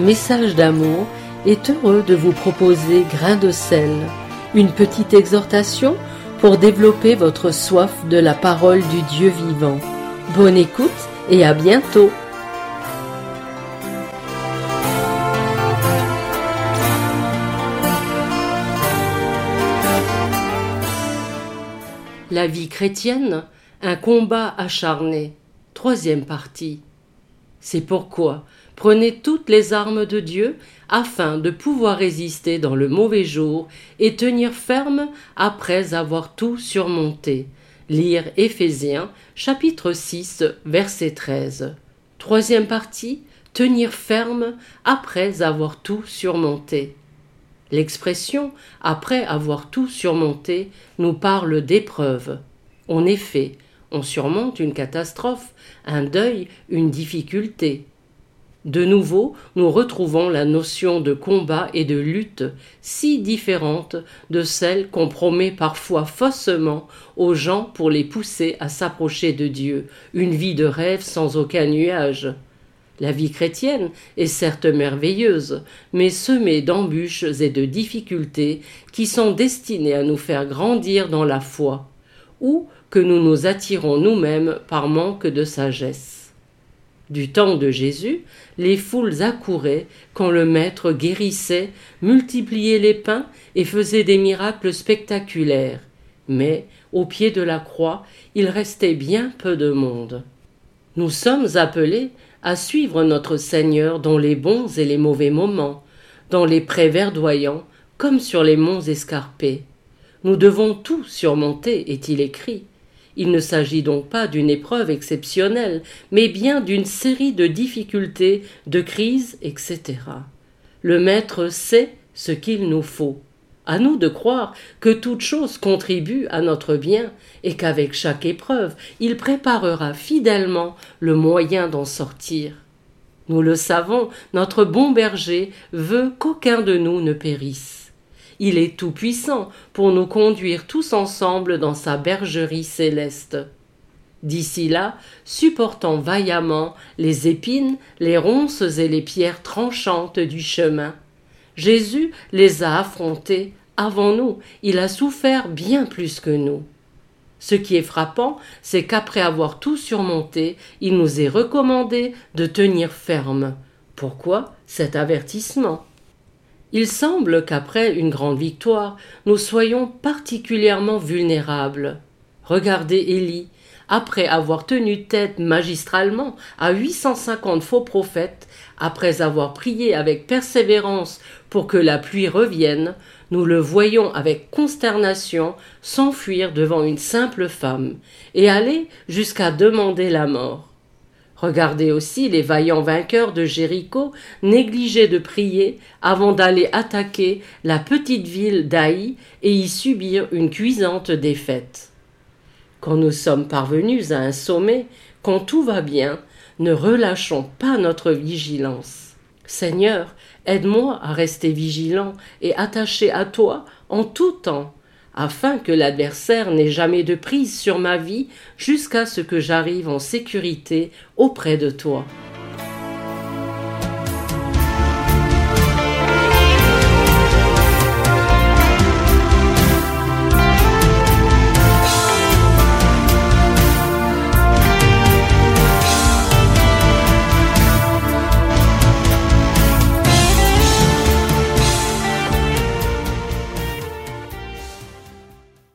Message d'amour est heureux de vous proposer Grain de sel, une petite exhortation pour développer votre soif de la parole du Dieu vivant. Bonne écoute et à bientôt. La vie chrétienne, un combat acharné. Troisième partie. C'est pourquoi prenez toutes les armes de Dieu afin de pouvoir résister dans le mauvais jour et tenir ferme après avoir tout surmonté. Lire Éphésiens, chapitre 6, verset 13. Troisième partie, tenir ferme après avoir tout surmonté. L'expression « après avoir tout surmonté » nous parle d'épreuves. En effet, on surmonte une catastrophe, un deuil, une difficulté. De nouveau, nous retrouvons la notion de combat et de lutte si différente de celle qu'on promet parfois faussement aux gens pour les pousser à s'approcher de Dieu, une vie de rêve sans aucun nuage. La vie chrétienne est certes merveilleuse, mais semée d'embûches et de difficultés qui sont destinées à nous faire grandir dans la foi, ou que nous nous attirons nous-mêmes par manque de sagesse. Du temps de Jésus, les foules accouraient quand le Maître guérissait, multipliait les pains et faisait des miracles spectaculaires. Mais, au pied de la croix, il restait bien peu de monde. Nous sommes appelés à suivre notre Seigneur dans les bons et les mauvais moments, dans les prés verdoyants comme sur les monts escarpés. Nous devons tout surmonter, est-il écrit. Il ne s'agit donc pas d'une épreuve exceptionnelle, mais bien d'une série de difficultés, de crises, etc. Le Maître sait ce qu'il nous faut. À nous de croire que toute chose contribue à notre bien et qu'avec chaque épreuve, il préparera fidèlement le moyen d'en sortir. Nous le savons, notre bon berger veut qu'aucun de nous ne périsse. Il est tout-puissant pour nous conduire tous ensemble dans sa bergerie céleste. D'ici là, supportant vaillamment les épines, les ronces et les pierres tranchantes du chemin. Jésus les a affrontés avant nous, il a souffert bien plus que nous. Ce qui est frappant, c'est qu'après avoir tout surmonté, il nous est recommandé de tenir ferme. Pourquoi cet avertissement ? Il semble qu'après une grande victoire, nous soyons particulièrement vulnérables. Regardez Élie, après avoir tenu tête magistralement à 850 faux prophètes, après avoir prié avec persévérance pour que la pluie revienne, nous le voyons avec consternation s'enfuir devant une simple femme et aller jusqu'à demander la mort. Regardez aussi les vaillants vainqueurs de Jéricho négliger de prier avant d'aller attaquer la petite ville d'Aï et y subir une cuisante défaite. Quand nous sommes parvenus à un sommet, quand tout va bien, ne relâchons pas notre vigilance. Seigneur, aide-moi à rester vigilant et attaché à toi en tout temps, afin que l'adversaire n'ait jamais de prise sur ma vie jusqu'à ce que j'arrive en sécurité auprès de toi.